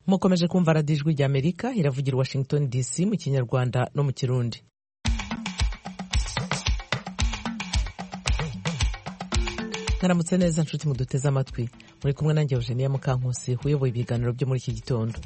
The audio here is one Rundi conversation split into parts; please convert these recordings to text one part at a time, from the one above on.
mukomeje kumva radiyo ijwi ry'Amerika iravugira i Washington DC mu kinyarwanda no mu kirundi. Mwaramutse neza nshuti muduteze amatwi, muri kumwe nanjye Eugenia Mukankusi uyoboye ibiganiro byo muri iki gitondo.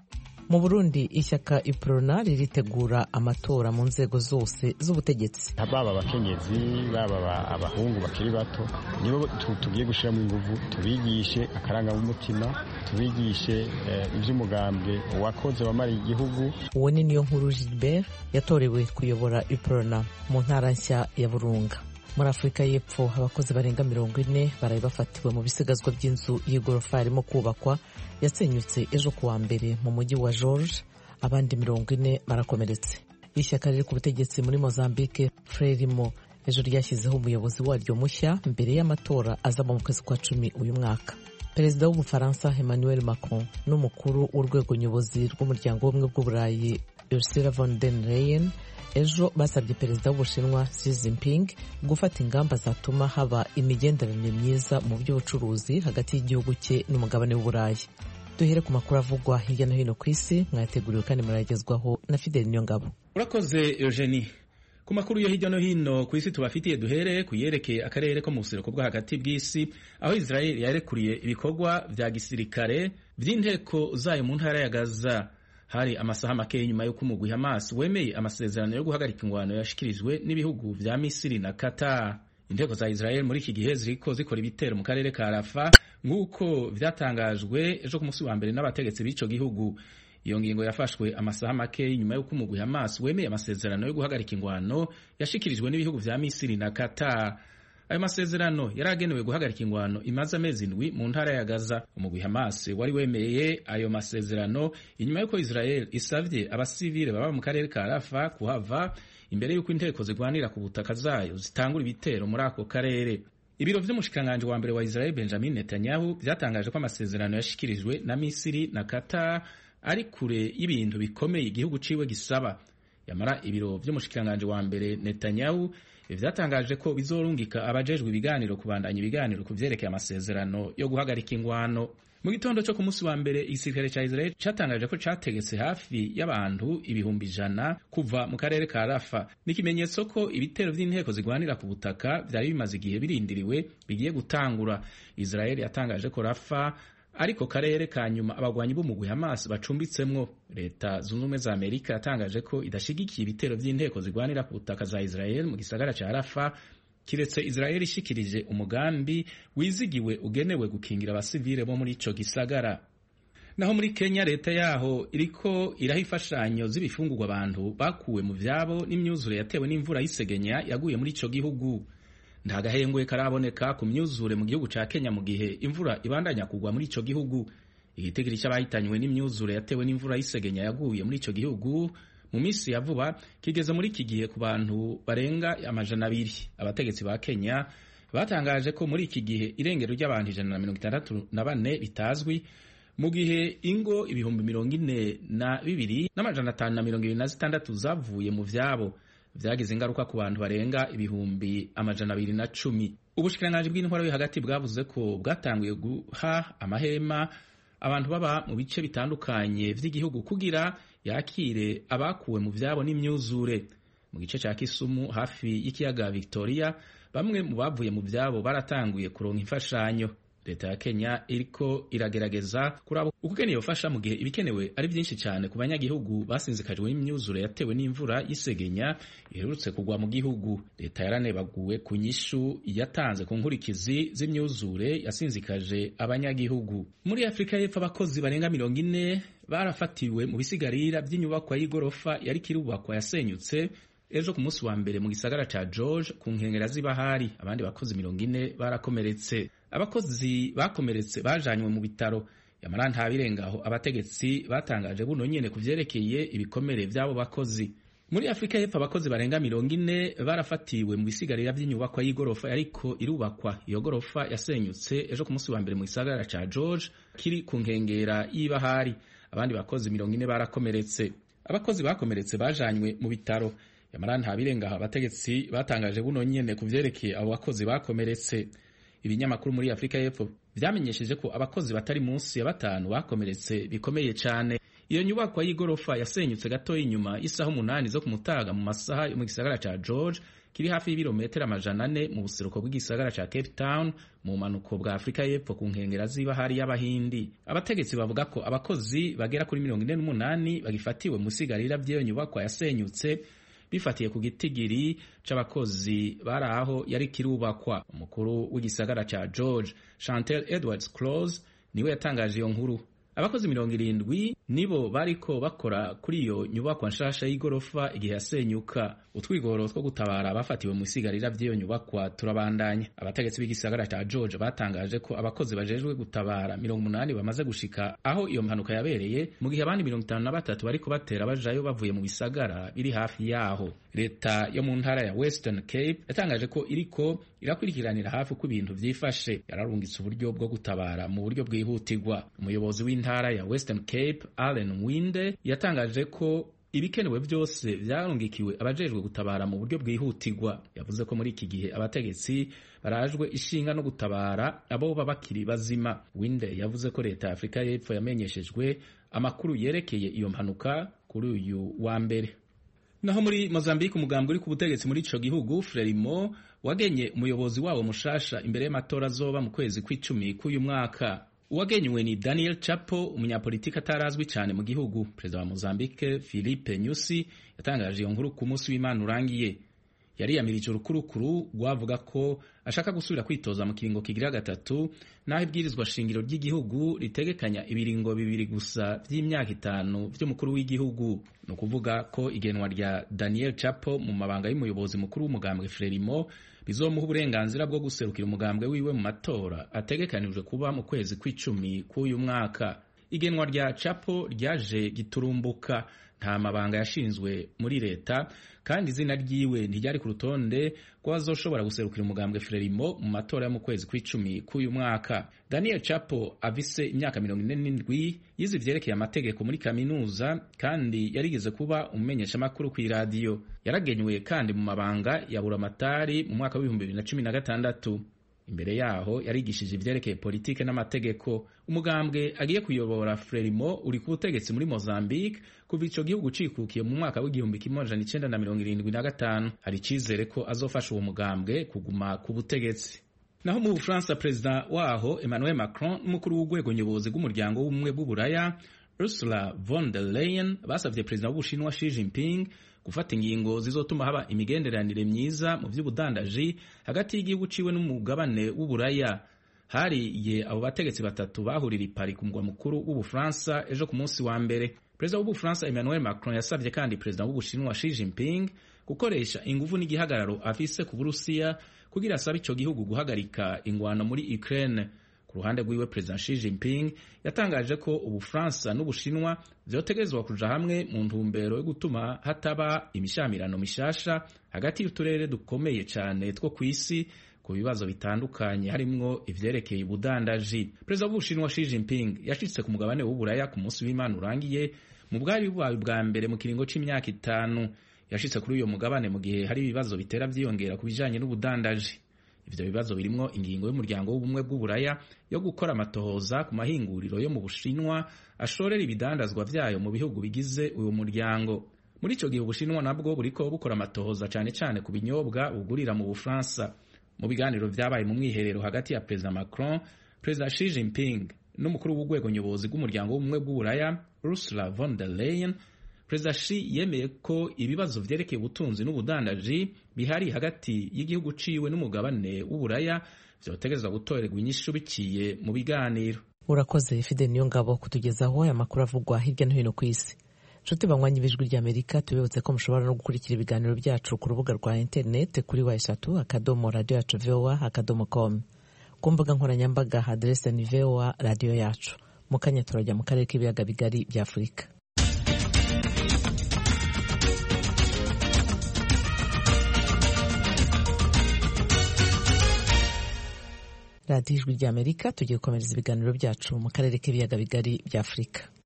Mu Burundi ishyaka Iprona riritegura amatora mu nzego zose z'ubutegetsi. Baba abakenyezi baba abahungu bakiri bato nibo tugiye gushiramo ingufu, tubigishe akaranga mu mutima, tubigishe iby'umugambwe wakoze wamara igihugu. Uwo ni Niyonkuru Gilbert yatorewe kuyobora Iprona mu ntara nshya ya Burunga. Muri Afurika y'Epfo abakozi barenga 40 baraye bafatiwe mu bisigazwa by'inzu y'igorofa yarimo kubakwa yasenyutse ejo kuwa mbere mu mujyi wa George, abandi 40 barakomeretse. Ishyaka riri ku butegetsi muri Mozambique Frelimo ejo ryashyizeho umuyobozi waryo mushya mbere y'amatora azaba mu kwezi kwa 10 uyu mwaka. Perezida w'Ubufaransa Emmanuel Macron n'umukuru w'urwego nyobozi rw'umuryango w'ubumwe bw'Uburayi Ursula von der Leyen ejo basabye perezida w'Ubushinwa Xi Jinping gufata ingamba zatuma haba imigenderanire myiza mu by'ubucuruzi hagati y'igihugu cye n'umugabane w'Uburayi. Duhere ku makuru avugwa hirya no hino ku isi, mwayateguriwe kandi murayagezwaho na Fidel Niyongabo. Urakoze Eugenie. Ku makuru yo hirya no hino ku isi tubafitiye, duhere kuyerekeye akarere ko mu buseruko bwo hagati bw'isi, aho Israel yarekuriye ibikorwa vya gisirikare vy'inteko zayo mu ntara ya Gaza. Hari amasaha make nyuma yo kumugwi Hamas wemeye amasezerano yo guhagarika ingwano yashikirijwe n'ibihugu vya Misiri na Qatar. Inteko za Israel muri iki gihe ziriko zikora ibitero mu karere ka Rafah nk'uko vyatangajwe ejo ku munsi wa mbere n'abategetsi b'ico gihugu. Iyo ngingo yafashwe amasaha make nyuma yo kumugwi Hamas wemeye amasezerano yo guhagarika ingwano yashikirijwe n'ibihugu vya Misiri na Qatar. Ayo masezerano yaragenewe guhagarika ingwano imaze amezi 7 mu ntara ya Gaza. Umugwi Hamas wari wemeye ayo masezerano inyuma yuko Israel isavye abasivile baba mu karere ka Rafah kuhava imbere yuko inteko zigwanira ku butaka zayo zitangura ibitero muri ako karere. Ibiro vy'umushikanganje wa mbere wa Israel Benjamin Netanyahu vyatangaje ko amasezerano yashikirijwe na Misiri na Qatar ari kure y'ibintu bikomeye igihugu ciwe gisaba. Yamara ibiro vy'umushikanganje wa mbere Netanyahu vyatangaje ko bizorungika abajejwe ibiganiro kubandanya ibiganiro kuvyerekeye amasezerano yo guhagarika ingwano. Mu gitondo cyo ku munsi wa mbere igisirikare ca Israel catangaje ko categetse hafi y'abantu 100,000 kuva mu karere ka Rafah. N'ikimenyetso ko ibitero vy'inteko zigwanira ku butaka vyari bimaze igihe birindiriwe bigiye gutangura. Israel yatangaje ko Rafah ariko karere ka nyuma abagwanyi b'umugwi Hamas bacumbitsemwo. Leta zunze ubumwe za Amerika yatangaje ko idashigikiye ibitero vy'inteko zigwanira ku butaka za Israel mu gisagara ca Rafah, kiretse Israel ishikirije umugambi wizigiwe ugenewe gukingira abasivile bo muri ico gisagara. Naho muri Kenya leta yaho iriko iraha imfashanyo z'ibifungurwa abantu bakuwe mu vyabo n'imyuzure yatewe n'imvura y'isegenya yaguye muri ico gihugu. Nta gahengwe karaboneka ku myuzure mu gihugu ca Kenya mu gihe imvura ibandanya kugwa muri ico gihugu. Igitigiri c'abahitanywe n'imyuzure yatewe n'imvura y'isegenya yaguye muri ico gihugu mu minsi ya vuba kigeze muri iki gihe ku bantu barenga 200. Abategetsi ba Kenya batangaje ko muri iki gihe irengero ry'abantu 164 bitazwi, mu gihe ingo 42,526 zavuye mu vyabo. Vyagize ingaruka ku bantu barenga 210,000. Ubushikiranganje bw'intwaro yo hagati bwavuze ko bwatanguye guha amahema abantu baba mu bice bitandukanye vy'igihugu kugira yakire abakuwe mu vyabo n'imyuzure. Mu gice ca Kisumu hafi y'ikiyaga Victoria, bamwe mu bavuye mu vyabo baratanguye kuronka imfashanyo. Leta ya Kenya iriko iragerageza kuraba ukugeneye ubufasha mu gihe ibikenewe ari byinshi cyane ku banyagihugu basinzikajwe n'imyuzure yatewe n'imvura y'isegenya iherutse kugwa mu gihugu. Leta yaranebaguwe ku nyishu yatanze ku nkurikizi z'imyuzure yasinzikaje abanyagihugu. Muri Afrika y'Epfo abakozi barenga 40 barafatiwe mu bisigarira by'inyubakwa y'igorofa yari kirubakwa yasenyutse ejo ku munsi wa mbere mu gisagara ca George ku nkengera z'ibahari. Abandi bakozi 40 barakomeretse. Abakozi bakomeretse bajanywe mu bitaro. Yamara nta birengaho abategetsi batangaje buno nyene kuvyerekeye ibikomere vy'abo bakozi. Muri Afrika y'Epfo abakozi barenga 40 barafatiwe mu bisigarira by'inyubakwa y'igorofa yariko irubakwa. Iyo gorofa yasenyutse ejo ku munsi wa mbere mu gisagara ca George kiri ku nkengera y'ibahari. Abandi bakozi 40 barakomeretse. Abakozi bakomeretse bajanywe mu bitaro. Yamara nta birengaho abategetsi batangaje buno nyene kuvyerekeye abo bakozi bakomeretse. ibinyamakuru muri Afrika y'Epfo vyamenyesheje ko abakozi batari munsi ya 5 bakomeretse bikomeye cyane. Iyo nyubakwa y'igorofa yasenyutse gato inyuma isaha 8 zo kumutaga mu masaha yo mu gisagara ca George kiri hafi y'ibirometero 400 mu buseruko bw'igisagara ca Cape Town mu manuko bwa Afrika y'Epfo ku nkengera z'ibahari y'Abahindi. Abategetsi bavuga ko abakozi bagera kuri 48 bagifatiwe mu sigarira by'iyo nyubakwa yasenyutse bifatiye ku gitigiri c'abakozi baraho yari kirubakwa. Umukuru w'igisagara ca George Chantal Edwards Close niwe yatangaje iyo nkuru. Abakozi 70 nibo bariko bakora kuri iyo nyubakwa nshasha y'igorofa igihe yasenyuka. Utwigoro two gutabara abafatiwe mu sigarira by'iyo nyubakwa turabandanya. Abategetsi b'igisagara ca George batangaje ko abakozi bajejwe gutabara 80 bamaze gushika aho iyo mpanuka yabereye, mu gihe abandi 53 bariko batera bajayo bavuye mu bisagara biri hafi yaho. Leta yo mu ntara ya Western Cape yatangaje ko iriko irakurikiranira hafi uko ibintu vyifashe. Yararungitse uburyo bwo gutabara mu buryo bwihutirwa. Umuyobozi w'intara ya Western Cape Allen Winde yatangaje ko ibikenewe byose vyarungikiwe abajejwe gutabara mu buryo bwihutirwa. Yavuze ko muri iki gihe abategetsi barajwe ishinga no gutabara abo babakiri bazima. Winde yavuze ko leta ya Afrika y'Epfo yamenyeshejwe amakuru yerekeye iyo mpanuka kuri uyu wa mbere. Naho muri Mozambique umugambwe uri ku butegetsi muri ico gihugu Frelimo wagenye umuyobozi wabo mushasha imbere y'amatora azoba mu kwezi kw'icumi k'uyu mwaka. Uwagenywe ni Daniel Chapo, umunyapolitika atarazwi cyane mu gihugu. Perezida wa Mozambique Filipe Nyusi yatangaje iyo nkuru ku munsi w'Imana urangiye. Yariyamirije urukurukuru rwavuga ko ashaka gusubira kwitoza mu kiringo kigira gatatu, naho ibwirizwa shingiro ry'igihugu ritegekanya ibiringo 2 gusa by'imyaka 5 by'umukuru w'igihugu. No kuvuga ko igenwa rya Daniel Chapo mu mabanga y'umuyobozi mukuru w'umugambwe Frelimo bizomuha uburenganzira bwo guserukira umugambwe wiwe mu matora ategekanijwe kuba mu kwezi kw'icumi k'uyu mwaka. Igenwa rya Chapo ryaje giturumbuka, nta mabanga yashinzwe muri leta kandi izina ryiwe ntiryari ku rutonde ko azoshobora guserukira umugambwe Frelimo mu matora yo mu kwezi kw'icumi k'uyu mwaka. Daniel Chapo afise imyaka 47, yize ivyerekeye amategeko muri kaminuza kandi yarigeze kuba umumenyesha makuru ku radio. Yaragenywe kandi mu mabanga ya buramatari mu mwaka wa 2016. Imbere yaho yarigishije ivyerekeye politike n'amategeko. Umugambwe agiye kuyobora Frelimo uri ku butegetsi muri Mozambique kuva ico gihugu cikukiye mu mwaka w'1975. Hari icizere ko azofasha uwo mugambwe kuguma ku butegetsi. Naho mu Bufaransa Perezida waho Emmanuel Macron n'umukuru w'urwego nyobozi rw'umuryango w'ubumwe bw'Uburaya Ursula von der Leyen basavye Perezida w'Ubushinwa Xi Jinping gufata ingingo zizotuma haba imigenderanire myiza mu vy'ubudandaji hagati y'igihugu ciwe n'umugabane w'Uburaya. Hariye abo bategetsi batatu bahurira i Paris ku mugwa mukuru w'Ubufaransa ejo ku munsi wa mbere. Perezida w'Ubufaransa Emmanuel Macron yasavye kandi Perezida w'Ubushinwa Xi Jinping gukoresha inguvu n'igihagararo afise ku Burusiya kugira asabe ico gihugu guhagarika ingwano muri Ukraine. Ku ruhande rw'iwe Perezida Xi Jinping yatangaje ko Ubufaransa n'Ubushinwa vyotegerezwa kuja hamwe mu ntumbero yo gutuma hataba imishamirano mishasha hagati y'uturere dukomeye cyane two kw'isi ku bibazo bitandukanye harimwo ivyerekeye ubudandaji. Perezida w'Ubushinwa Xi Jinping yashitse ku mugabane w'Uburaya ku munsi w'Imana urangiye mu bwari bubaye bwa mbere mu kiringo c'imyaka 5. Yashitse kuri uyo mugabane mu gihe hari ibibazo bitera vyiyongera ku bijanye n'ubudandaji. Ivyo bibazo birimo ingingo y'umuryango w'ubumwe bw'Uburaya yo gukora amatohoza ku mahinguriro yo mu Bushinwa ashorera ibidandazwa vyayo mu bihugu bigize uyu muryango. Muri ico gihe Ubushinwa nabwo buriko bukora amatohoza cane cane ku binyobwa bugurira mu Bufaransa. Mu biganiro vyabaye mu mwiherero hagati ya Perezida Macron, Perezida Xi Jinping n'umukuru w'urwego nyobozi rw'umuryango w'ubumwe bw'Uburaya Ursula von der Leyen, Perezida Xi yemeye ko ibibazo vyerekeye ubutunzi n'ubudandaji bihari hagati y'igihugu ciwe n'umugabane w'Uburaya vyotegerezwa gutorerwa inyishu biciye mu biganiro. Urakoze Fide Niyongabo kutugezaho aya makuru avugwa hirya no hino ku isi. Nshuti banywanyi b'Ijwi ry'Amerika, tubibutse ko mushobora no gukurikira ibiganiro byacu ku rubuga rwa internet kuri wa3.radio.voa.com. Ku mbuga nkoranyambaga adresse ni VOA radio yacu. Mu kanya turajya mu karere k'ibiyaga bigari bya Afurika. Radio Ijwi ry'Amerika tugiye gukomereza ibiganiro byacu mu karere k'ibiyaga bigari bya Afurika.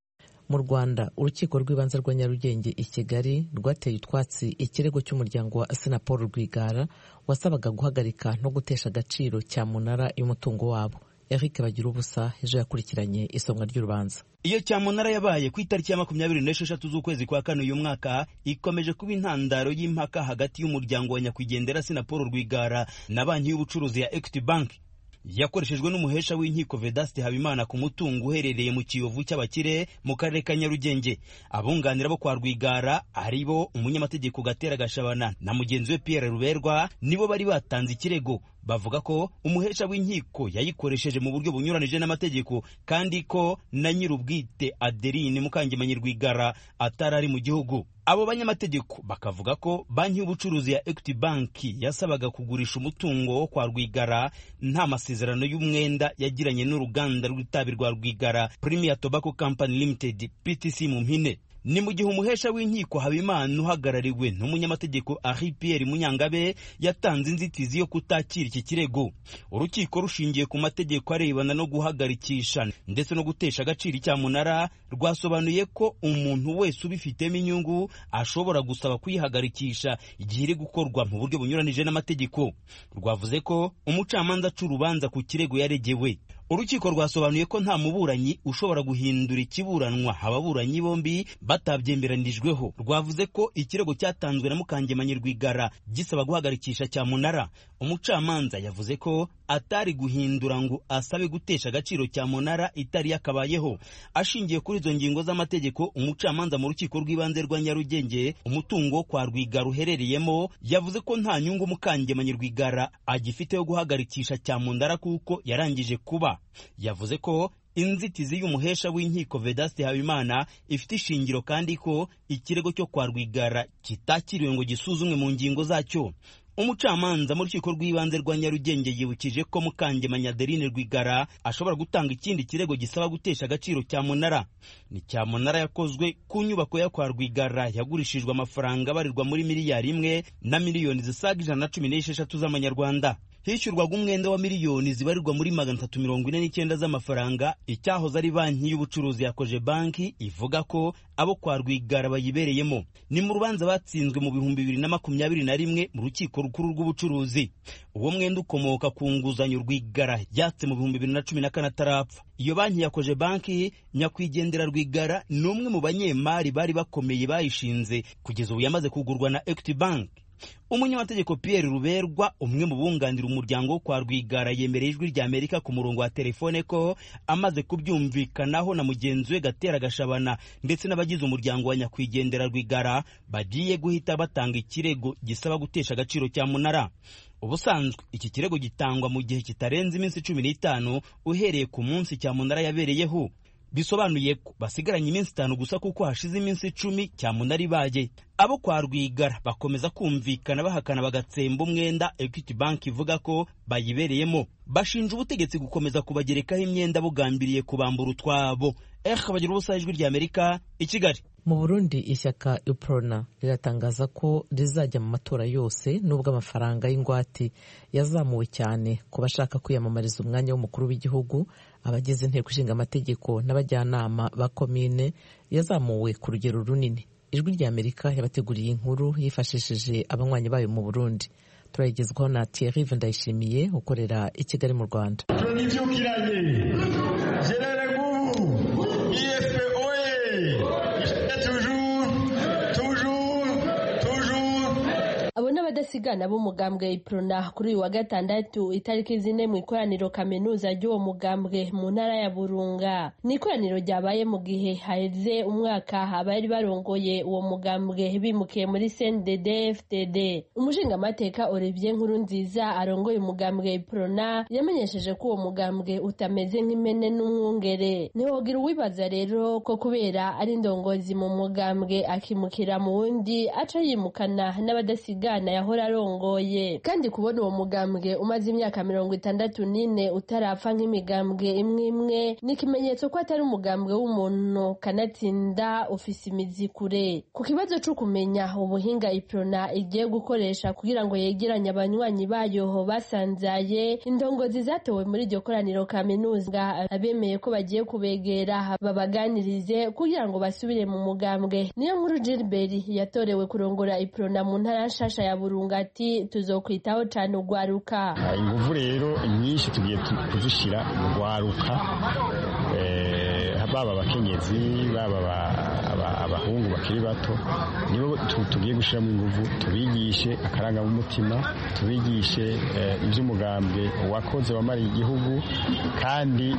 mu Rwanda urukiko rw'ibanze rwa Nyarugenge i Kigali rwateye utwatsi ikirego cy'umuryango wa Assinapol Rwigara wasabaga guhagarika no gutesha agaciro cyamunara y'umutungo wabo. Eric Bagirubusa ejo yakurikiranye isomwa ry'urubanza. Iyo cyamunara yabaye ku itariki ya 26 z'ukwezi kwa kane uyu mwaka ikomeje kuba intandaro y'impaka hagati y'umuryango wa nyakwigendera Assinapol Rwigara na banki y'ubucuruzi ya Equity Bank. Yakoreshejwe n'umuhesha w'inkiko Vedaste Habimana ku mutungo uherereye mu Kiyovu cy'abakire mu karere ka Nyarugenge. Abunganira bo kwa Rwigara aribo umunyamategeko Gatera Gashabana na mugenzi we Pierre Ruberwa nibo bari batanze ikirego. Bavuga ko umuhesha w'inkiko yayikoresheje mu buryo bunyuranije n'amategeko kandi ko na nyirubwite Adeline Mukangemanyi Rwigara atarari mu gihugu. Abo banyamategeko bakavuga ko banki y'ubucuruzi ya Equity Bank yasabaga kugurisha umutungo wo kwa Rwigara nta masezerano y'umwenda yagiranye n'uruganda rw'itabi rwa Rwigara Premier Tobacco Company Limited PTC mu mpine. Ni mu gihe umuhesha w'inkiko Habimana uhagarariwe n'umunyamategeko Henri Pierre Munyangabe yatanze inzitizi yo kutakira iki kirego. Urukiko rushingiye ku mategeko arebana no guhagarikisha ndetse no gutesha agaciro icyamunara rwasobanuye ko umuntu wese ubifitemo inyungu ashobora gusaba kuyihagarikisha igihe iri gukorwa mu buryo bunyuranije n'amategeko. Rwavuze ko umucamanza aca urubanza ku kirego yaregewe. Urukiko rwasobanuye ko nta muburanyi ushobora guhindura ikiburanwa ababuranyi bombi batabyemberanijweho. Rwavuze ko ikirego cyatanzwe na Mukangemanyi Rwigara gisaba guhagarikisha cyamunara. Umucamanza yavuze ko atari guhindura ngo asabe gutesha agaciro cyamunara itari yakabayeho. Ashingiye kuri izo ngingo z'amategeko, umucamanza mu rukiko rw'ibanze rwa Nyarugenge umutungo kwa Rwigara uherereyemo yavuze ko nta nyungu Mukangemanyi Rwigara agifite yo guhagarikisha cyamunara kuko yarangije kuba. Yavuze ko inzitizi y'umuhesha w'inkiko Vedaste Habimana ifite ishingiro kandi ko ikirego cyo kwa Rwigara kitakiriwe ngo gisuzumwe mu ngingo zacyo. Umucamanza mu rukiko rw'ibanze rwa Nyarugenge yibukije ko Mukangemanyi Adeline Rwigara ashobora gutanga ikindi kirego gisaba gutesha agaciro cyamunara. Ni cyamunara yakozwe ku nyubako ya kwa Rwigara yagurishijwe amafaranga barirwa muri miliyari 1 na miliyoni zisaga 116 z'amanyarwanda. Hishyurwaga umwenda wa miliyoni zibarirwa muri 349 z'amafaranga. Icyahoze ari banki y'ubucuruzi ya Koje Banki ivuga ko abo kwa Rwigara bayibereyemo. Ni mu rubanza batsinzwe mu 2021 mu rukiko rukuru rw'ubucuruzi. Uwo mwenda ukomoka ku nguzanyo Rwigara yatse mu 2014 atarapfa. Iyo banki ya Koje Banki nyakwigendera Rwigara ni umwe mu banyemari bari bakomeye bayishinze kugeza ubu yamaze kugurwa na Equity Bank. Umunyamategeko Pierre Ruberwa umwe mu bunganira umuryango wo kwa Rwigara yemereye ijwi rya Amerika ku murongo wa telefone ko amaze kubyumvikanaho na mugenzi we Gatera Gashabana ndetse n'abagize umuryango wa nyakwigendera Rwigara bagiye guhita batanga ikirego gisaba gutesha agaciro cyamunara. Ubusanzwe iki kirego gitangwa mu gihe kitarenze iminsi 15 uhereye ku munsi cyamunara yabereyeho. Bisobanuye ko basigaranye iminsi 5 gusa kuko hashize iminsi 10 cyamunara ibaye. Abo kwa Rwigara bakomeza kumvikana bahakana bagatsemba umwenda Equity Bank ivuga ko bayibereyemo. Bashinja ubutegetsi gukomeza kubagerekaho imyenda bugambiriye kubambura utwabo. Bagirubusa ijwi rya Amerika i Kigali. Mu Burundi ishyaka UPRONA riratangaza ko rizajya mu matora yose nubwo amafaranga y'ingwate yazamuwe cyane ku bashaka kwiyamamariza umwanya w'umukuru w'igihugu. Abagize inteko ishinga amategeko n'abajyanama ba komine yazamuwe ku rugero runini. Ijwi rya Amerika yabateguriye inkuru yifashishije abanywanyi bayo mu Burundi. Turayigezwaho na Thierry Ndayishimiye ukorera i Kigali mu Rwanda. Abadasigana b'umugambwe UPRONA kuri uyu wa gatandatu itariki 4 mu ikoraniro kaminuza ry'uwo mugambwe mu ntara ya Burunga. Ni ikoraniro ryabaye mu gihe haheze umwaka abari barongoye uwo mugambwe bimukiye muri CNDD-FDD. Umushingamateka Olivier Nkurunziza arongoye umugambwe UPRONA yamenyesheje ko uwo mugambwe utameze nk'imene n'umwungere. Nihogira uwibaza rero ko kubera ari ndongozi mu mugambwe akimukira mu wundi aca yimukana n'abadasigana yahora arongoye. Kandi kubona uwo mugambwe umaze imyaka 64 utarapfa nk'imigambwe imwe ni ikimenyetso ko atari umugambwe w'umuntu kanatsinda ufise imizi kure. Ku kibazo cyo kumenya ubuhinga iprona igiye gukoresha kugira ngo yegeranye abanywanyi bayo basanzaye, indongozi zatowe muri iryo koraniro kaminuza abemeye ko bagiye kubegera babaganirize kugira ngo basubire mu mugambwe. Niyo nkuru Gilbert yatorewe kurongora iprona mu ntara nshasha ya Burunga ati tuzokwitaho cyane ugwaruka. Inguvu rero nyinshi tugiye kuzishira ugwaruka, baba abakenyezi baba abahungu bakiri bato, nibo tugiye gushiramo inguvu, tubigishe akaranga mu mutima, tubigishe iby'umugambwe wakoze wamariye igihugu kandi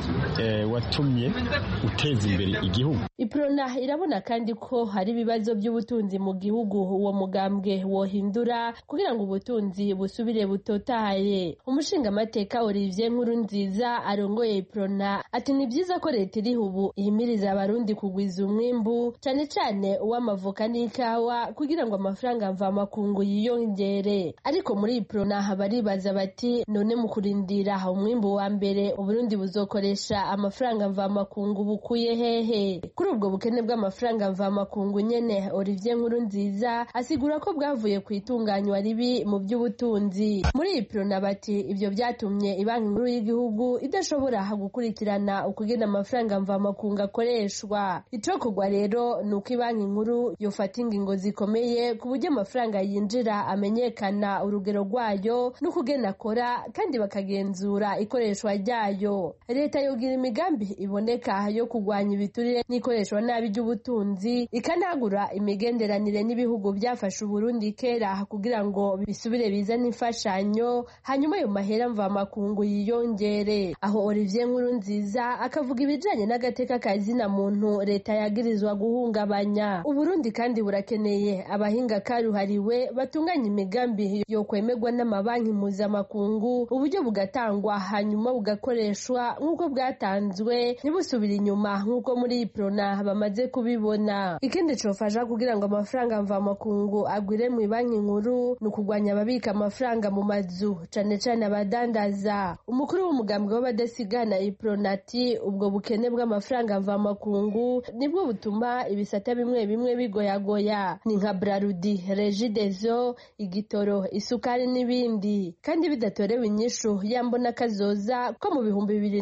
watumye uteza imbere igihugu. Iprona irabona kandi ko hari ibibazo by'ubutunzi mu gihugu uwo mugambwe wohindura kugira ngo ubutunzi busubire butotahaye. Umushinga amateka Olivier Nkurunziza arongoye Iprona ati ni byiza ko leta iri ubu ihimiriza abarundi kugwiza umwimbu cyane cyane uw'amavoka n'ikawa kugira ngo amafaranga mvamakungu yiyongere. Ariko muri Iprona baribaza bati none mu kurindira umwimbu wa mbere Uburundi buzokoresha amafaranga mvamakungu bukuye hehe? Kuri ubwo bukene bw'amafaranga mvamakungu nyene Olivier Nkurunziza asigura ko bwavuye ku itunganywa ribi mu by'ubutunzi. Muri Iprona bati ibyo byatumye ibanki nkuru y'igihugu idashobora gukurikirana ukugena amafaranga mvamakungu akoreshwa. Icokorwa rero nuko ibanki nkuru yofata ingingo zikomeye ku buryo amafaranga yinjira amenyekana urugero rwayo n'ukugena akora kandi bakagenzura ikoreshwa ryayo. Leta yogira imigambi iboneka yo kugwanya ibiturire n'ikoreshwa nabi ry'ubutunzi, ikanagura imigenderanire n'ibihugu byafashe Uburundi kera kugira ngo bisubire bizane imfashanyo, hanyuma ayo mahera mvamakungu yiyongere. Aho Olivier Nkurunziza akavuga ibijanye n'agateka kazina muntu leta yagirizwa guhungabanya. Uburundi kandi burakeneye abahinga karuhariwe batunganya imigambi yo kwemegwa n'amabanki mpuzamakungu, uburyo bugatangwa hanyuma bugakoreshwa nk'uko bwatanzwe, ntibusubire inyuma nk'uko muri Iprona bamaze kubibona. Ikindi cofasha kugira ngo amafaranga mvamakungu agwire mu banki nkuru ni ukugwanya ababika amafaranga mu mazu cane cane abadandaza. Umukuru w'umugambwe w'abadasigana Iprona ati ubwo bukene bw'amafaranga mvamakungu nibwo butuma ibisata bimwe bimwe bigoyagoya, ni nka Brarudi, Regideso, igitoro, isukari n'ibindi, kandi bidatorewe inyishu yambona kazoza ko mu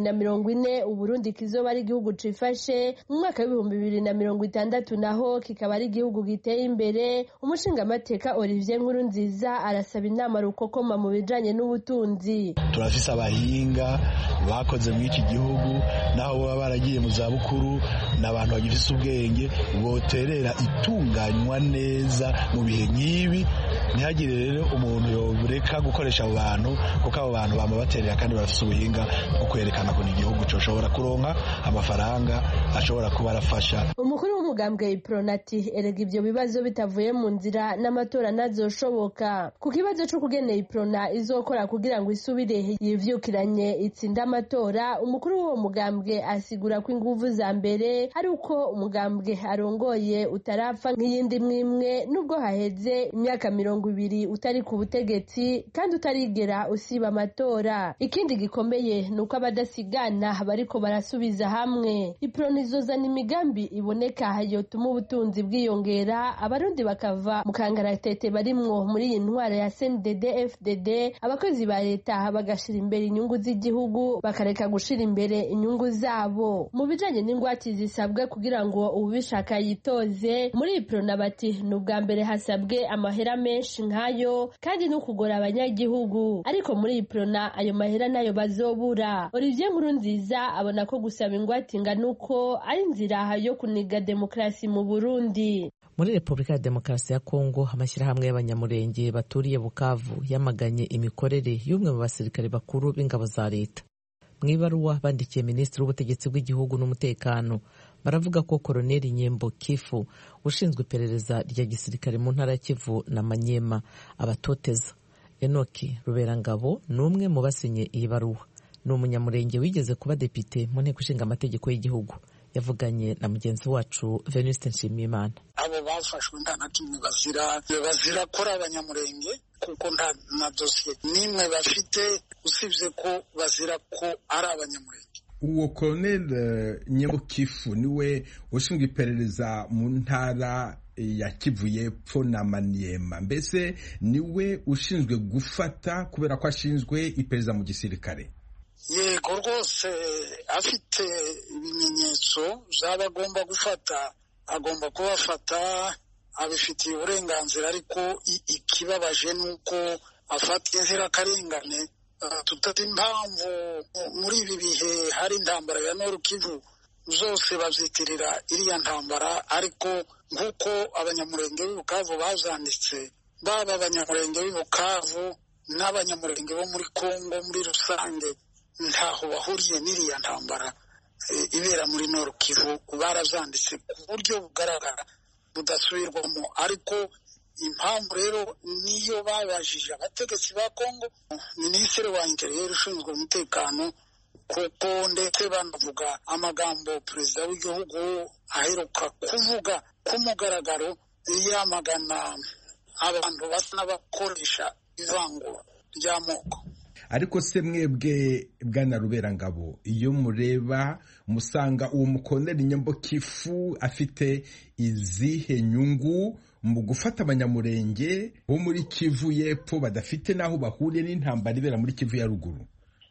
2040 Uburundi kizoba ari igihugu cifashe, mu mwaka wa 2060 naho kikaba ari igihugu giteye imbere. Umushinga amateka Olivier Nkurunziza arasaba inama rukokoma mu bijanye n'ubutunzi. Turafise abahinga bakoze mu iki gihugu naho baba baragiye mu zabukuru n'abantu bagifise ubwenge boterera itunganywa neza mu bihe nk'ibi, ntihagire rero umuntu yoreka gukoresha abo bantu kuko abo bantu bama baterera kandi bafise ubuhinga bwo kwerekana ko igihugu coshobora kuronka amafaranga ashobora kuba arafasha. Umukuru w'umugambwe Iprona ati erega ibyo bibazo bitavuye mu nzira n'amatora nazoshoboka. Ku kibazo cyo kugena Iprona izokora kugira ngo isubire yivyukiranye itsinda amatora, umukuru w'uwo mugambwe asigura ko inguvu za mbere ari uko umugambwe arongoye utarapfa nk'iyindi mwimwe nubwo haheze imyaka 20 utari ku butegetsi kandi utarigera usiba amatora. Ikindi gikomeye nuko abadasigana bariko barasubiza hamwe. Iprona izozana imigambi iboneka yotuma ubutunzi bwiyongera, abarundi bakava mu kangaratete barimwo muri iyi ntwara ya CNDD FDD, abakozi ba leta bagashira imbere inyungu z'igihugu bakareka gushira imbere inyungu zabo. Mu bijanye n'ingwate zisabwe kugira ngo ubishaka yitoze, muri Iprona bati n'ubwa mbere hasabwe amahera menshi nkayo kandi no kugora abanyagihugu, ariko muri Iprona ayo mahera nayo bazobura. Olivier Nkurunziza abona ko gusaba ingwate ingana uko ari inzira yo kuniga demokrasi mu Burundi. Muri Repubulika ya Demokarasi ya Kongo, amashyirahamwe y'abanyamurenge baturiye Bukavu yamaganye imikorere y'umwe mu basirikare bakuru b'ingabo za leta. Mu ibaruwa bandikiye Minisitiri w'Ubutegetsi bw'Igihugu n'Umutekano, baravuga ko Koloneli Nyembo Kifu ushinzwe iperereza rya gisirikare mu ntara ya Kivu na Manyema abatoteza. Enoki Ruberangabo ni umwe mu basinye iyi baruwa. Ni umunyamurenge wigeze kuba depite mu nteko ishinga amategeko y'igihugu. yavuganye na mugenzi wacu Venuste Nshimiyimana. Abo bafashwe nta na kimwe bazira ko ari abanyamurenge, kuko nta na dosiye n'imwe bafite usibye ko bazira ko ari abanyamurenge. Uwo Colonel Nyamukifu niwe ushinzwe iperereza mu ntara ya Kivu y'Epfo na Maniema. Mbese niwe ushinzwe gufata kubera ko ashinzwe iperereza mu gisirikare? Yego rwose, afite ibimenyetso zaba agomba gufata agomba kubafata, abifitiye uburenganzira, ariko ikibabaje nuko afata inzirakarengane. Tutati impamvu muri ibi bihe hari intambara ya Nord Kivu zose babyitirira iriya ntambara, ariko nk'uko abanyamurenge b'i Bukavu bazanditse, baba abanyamurenge b'i Bukavu n'abanyamurenge bo muri Kongo muri rusange ntaho bahuriye n'iriya ntambara ibera muri Nord Kivu. Barazanditse ku buryo bugaragara budasubirwamo, ariko impamvu rero niyo babajije abategetsi ba Kongo, minisitiri wa interieur ushinzwe umutekano, kuko ndetse banavuga amagambo perezida w'igihugu aheruka kuvuga ku mugaragaro yamagana abantu basa n'abakoresha ivangura ry'amoko. Ariko se mwebwe Bwana Ruberangabo, iyo mureba musanga uwo mukoloneli Nyamukifu afite izihe nyungu mu gufata abanyamurenge bo muri Kivu y'Epfo badafite naho bahuriye n'intambara ibera muri Kivu ya ruguru?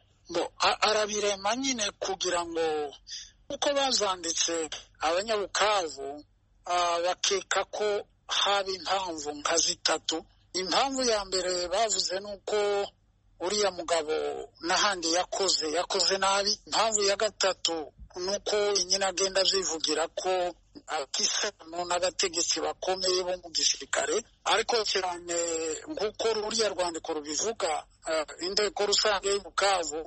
Arabirema nyine kugira ngo, uko bazanditse abanyabukavu bakeka ko haba impamvu nka zitatu. Impamvu ya mbere bavuze nuko uriya mugabo n'ahandi yakoze nabi. Impamvu ya gatatu nuko nyine agenda zivugira ko atisano n'abategetsi bakomeye bo mu gisirikare, ariko cyane nk'uko ruriya rwandiko rubivuga, inteko rusange y'Ubukavu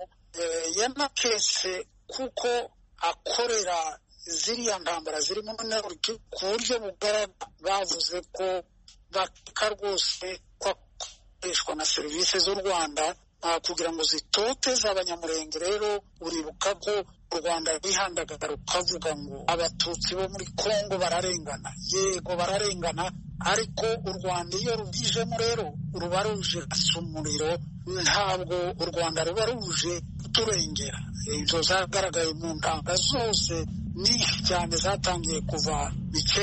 yanakese kuko akorera ziriya ntambara ziri mu Nord Kivu ku buryo bugaragara. Bavuze ko bakeka rwose ko akoreshwa na serivisi z'u Rwanda kugira ngo zitoteze abanyamurenge. Rero uribuka ko u Rwanda rwihandagaga rukavuga ngo abatutsi bo muri Kongo bararengana. Yego bararengana, ariko u Rwanda iyo rubijemo rero ruba ruje umuriro, ntabwo u Rwanda ruba ruje kuturengera. Ibyo zagaragaye mu ntanga zose nyinshi cyane zatangiye kuva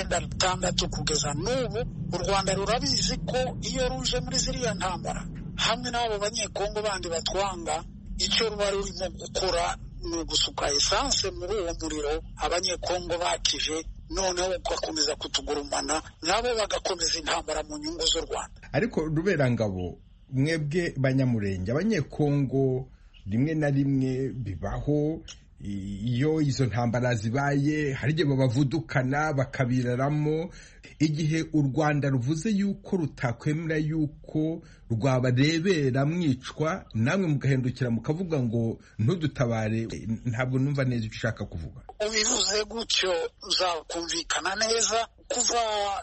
1996 kugeza n'ubu. U Rwanda rurabizi ko iyo ruje muri ziriya ntambara hamwe n'abo banyekongo bandi batwanga, icyo ruba rurimo gukora ni ugusuka esanse muri uwo muriro abanyekongo bakije, noneho ugakomeza kutugurumana, nabo bagakomeza intambara mu nyungu z'u Rwanda. Ariko Ruberangabo, mwebwe banyamurenge, abanyekongo rimwe na rimwe bibaho iyo izo ntambara zibaye, hari igihe babavudukana bakabiraramo. Igihe u Rwanda ruvuze yuko rutakwemera yuko rwabarebera mwicwa, namwe mugahindukira mukavuga ngo ntudutabare, ntabwo numva neza icyo ushaka kuvuga. Ubivuze gutyo uzakumvikana neza. Kuva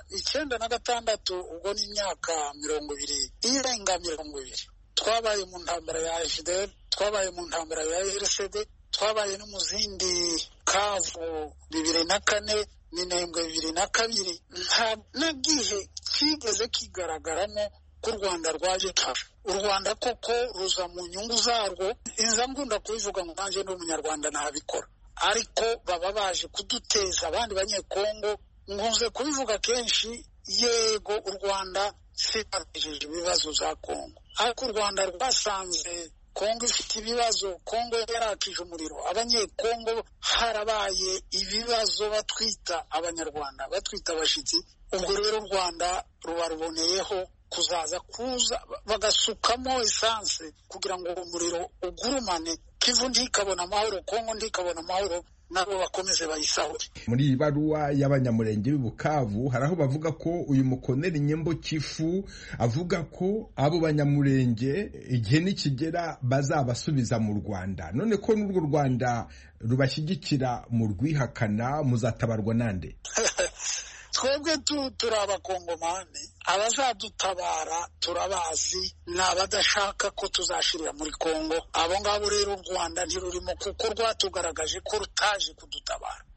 1996 ubwo ni imyaka 20 irenga 20, twabaye mu ntambara ya FDL, twabaye mu ntambara ya RCD, twabaye no mu zindi Kavu 2004 n'Inembwe 2002. nta nagihe kigeze kigaragaramo ko u Rwanda rwaje tafasha. U Rwanda koko ruza mu nyungu zarwo. Inza ngunda kubivuga ngo nanje n'umunyarwanda ntabikora, ariko baba baje kuduteza abandi banyekongo. Nkunze kubivuga kenshi, yego u Rwanda sitajeje ibibazo za Kongo, ariko u Rwanda rwasanze Kongo ifite ibibazo. Kongo yarakije umuriro, abanyekongo harabaye ibibazo, batwita abanyarwanda, batwita abashitsi. Ubwo rero u Rwanda ruba ruboneyeho kuzaza bagasukamo esanse kugira ngo umuriro ugurumane, Kivu ntikabona amahoro, Kongo ntikabona amahoro, nabo bakomeze bayisahure. Muri iyi baruwa y'abanyamurenge b'i Bukavu hari aho bavuga ko uyu mukoloneli Nyamukifu avuga ko abo banyamurenge igihe nikigera bazabasubiza mu Rwanda. None ko n'urwo Rwanda rubashyigikira mu rwihakana, muzatabarwa nande? Twebwe turi abakongomani, abazadutabara turabazi, ni abadashaka ko tuzashirira muri Kongo. Abo ngabo rero u Rwanda ntirurimo, kuko rwatugaragaje ko rutaje kudutabara.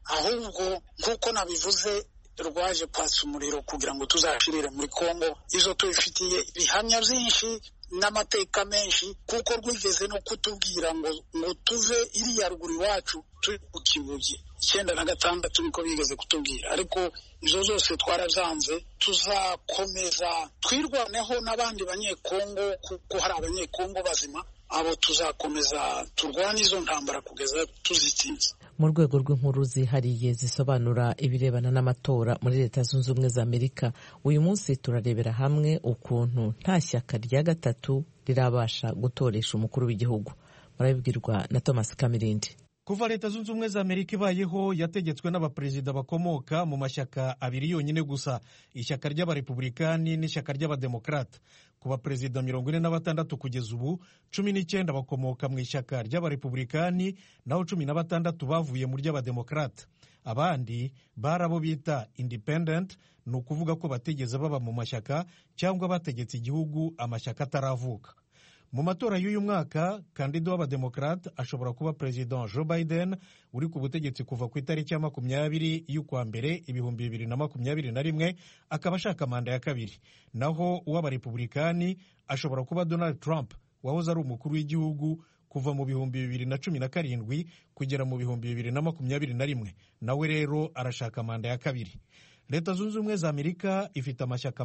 ahubwo nk'uko nabivuze rwaje kwatsa umuriro kugira ngo tuzashirire muri Kongo. Izo tubifitiye ibihamya byinshi n'amateka menshi, kuko rwigeze no kutubwira ngo tuve iriya ruguru iwacu turi ku Kibuye 96 niko bigeze kutubwira, ariko izo zose twarazanze. Tuzakomeza twirwaneho n'abandi banyekongo, kuko hari abanyekongo bazima, abo tuzakomeza turwane izo ntambara kugeza tuzitsinze. Mu rwego rw'inkuru zihariye zisobanura ibirebana n'amatora muri Leta Zunze Ubumwe za Amerika, uyu munsi turarebera hamwe ukuntu nta shyaka rya gatatu rirabasha gutoresha umukuru w'igihugu. Murabibwirwa na Thomas Kamirindi. Kuva Leta Zunze Ubumwe za Amerika ibayeho yategetswe n'abaperezida bakomoka mu mashyaka abiri yonyine gusa, ishyaka ry'abarepublikani n'ishyaka ry'abademokrata. Ku baperezida 46 kugeza ubu 19 bakomoka mu ishyaka ry'abarepublikani naho 16 bavuye mu ry'abademokrata. Abandi barabo bita independent, ni ukuvuga ko batigeze baba mu mashyaka cyangwa bategetse igihugu amashyaka ataravuka. Mu matora y'uyu mwaka, kandida w'abademokrate ashobora kuba President Joe Biden uri ku butegetsi kuva ku itariki ya 20 y'ukwa mbere 2021, akaba ashaka manda ya kabiri. Naho uw'abarepublikani ashobora kuba Donald Trump wahoze ari umukuru w'igihugu kuva mu 2017 kugera mu 2021, nawe rero arashaka manda ya kabiri. Leta Zunze Ubumwe za Amerika ifite amashyaka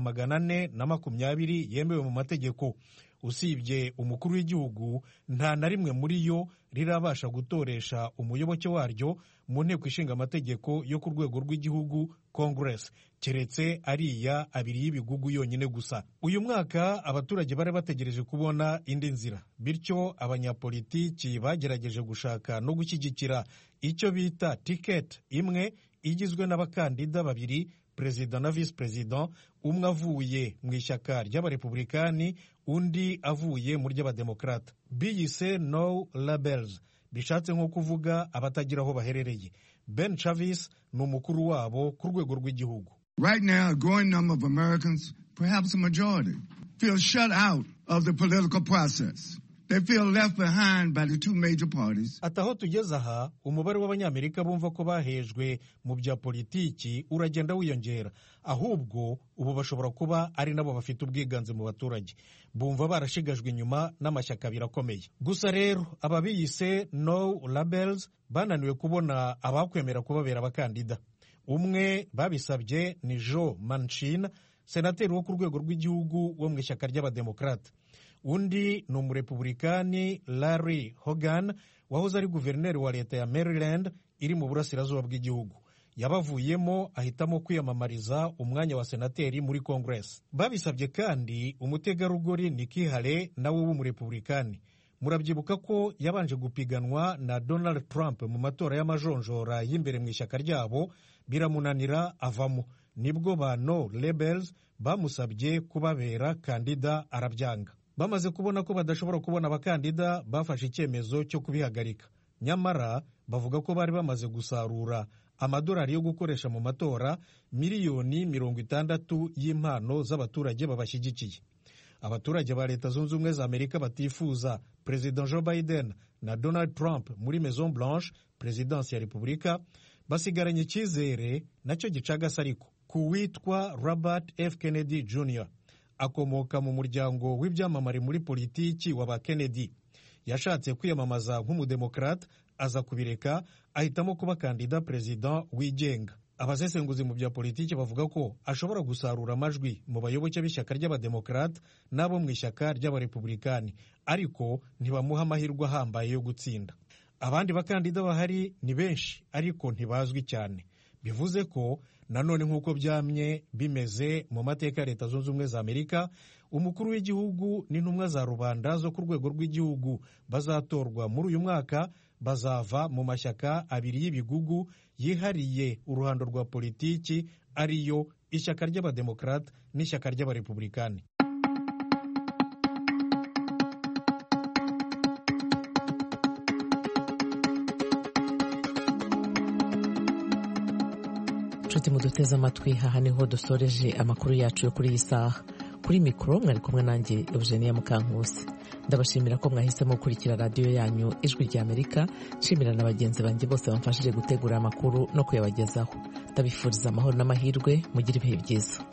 420 yemewe mu mategeko. Usibye umukuru w'igihugu, nta na rimwe muri yo rirabasha gutoresha umuyoboke waryo mu nteko ishinga amategeko yo ku rwego rw'igihugu Congress, keretse ariya abiri y'ibigugu yonyine gusa. Uyu mwaka abaturage bari bategereje kubona indi nzira, bityo abanyapolitiki bagerageje gushaka no gushyigikira icyo bita ticket imwe igizwe n'abakandida babiri, perezida na visi perezida, umwe avuye mu ishyaka ry'abarepublikani, undi avuye mu ry'abademokrata. Biyise no labels, bishatse nko kuvuga abatagira aho baherereye. Ben Chavis ni umukuru wabo ku rwego rw'igihugu. Right now, a growing number of Americans, perhaps a majority, feel shut out of the political process. They feel left behind by the two major parties. Ataho tugeze aha, umubare w'abanyamerika bumva ko bahejwe mu bya politiki uragenda wiyongera. Ahubwo ubu bashobora kuba ari nabo bafite ubwiganze mu baturage. Bumva barashigajwe inyuma n'amashyaka birakomeye. Gusa rero ababiyise no labels bananiwe kubona abakwemera kubabera abakandida. Umwe babisabye ni Joe Manchin, senateri wo ku rwego rw'igihugu wo mu ishyaka ry'abademokrata. Undi ni umurepublikani Larry Hogan wahoze ari guverineri wa leta ya Maryland iri mu burasirazuba bw'igihugu. Yabavuyemo ahitamo kwiyamamariza umwanya wa senateri muri Congress. Babisabye kandi umutegarugori Nikki Haley nawe w'umurepublikani. Murabyibuka ko yabanje gupiganwa na Donald Trump mu matora y'amajonjora y'imbere mu ishyaka ryabo, biramunanira avamo. Nibwo ba no labels bamusabye kubabera kandida, arabyanga. Bamaze kubona ko badashobora kubona abakandida, bafashe icyemezo cyo kubihagarika. Nyamara bavuga ko bari bamaze gusarura amadolari yo gukoresha mu matora miliyoni 60 y'impano z'abaturage babashyigikiye. Abaturage ba Leta Zunze Ubumwe za Amerika batifuza President Joe Biden na Donald Trump muri Maison Blanche, Presidensi ya Repubulika, basigaranye icyizere nacyo gicagase ariko ku witwa Robert F. Kennedy Jr. Akomoka mu muryango w'ibyamamare muri politiki w'aba Kennedy. Yashatse kwiyamamaza nk'umudemokrate, aza kubireka, ahitamo kuba kandida perezida wigenga. Abasesenguzi mu bya politiki bavuga ko ashobora gusarura amajwi mu bayoboke b'ishyaka ry'abademokrate n'abo mu ishyaka ry'abarepublikani, ariko ntibamuha amahirwe ahambaye yo gutsinda. Abandi bakandida bahari ni benshi, ariko ntibazwi cyane. Bivuze ko nanone nk'uko byamye bimeze mu mateka ya Leta Zunze Ubumwe za Amerika, umukuru w'igihugu n'intumwa za rubanda zo ku rwego rw'igihugu bazatorwa muri uyu mwaka bazava mu mashyaka abiri y'ibigugu yihariye uruhando rwa politiki, ariyo ishyaka ry'abademokrate n'ishyaka ry'abarepublikani. Nshuti muduteze amatwi, aha niho dusoreje amakuru yacu yo kuri iyi saha. Kuri mikoro mwari kumwe nanjye Eugenia Mukankusi. ndabashimira ko mwahisemo gukurikira radiyo yanyu Ijwi ry'Amerika. nshimira na bagenzi banjye bose bamfashije gutegura amakuru no kuyabagezaho. ndabifuriza amahoro n'amahirwe, mugire ibihe byiza.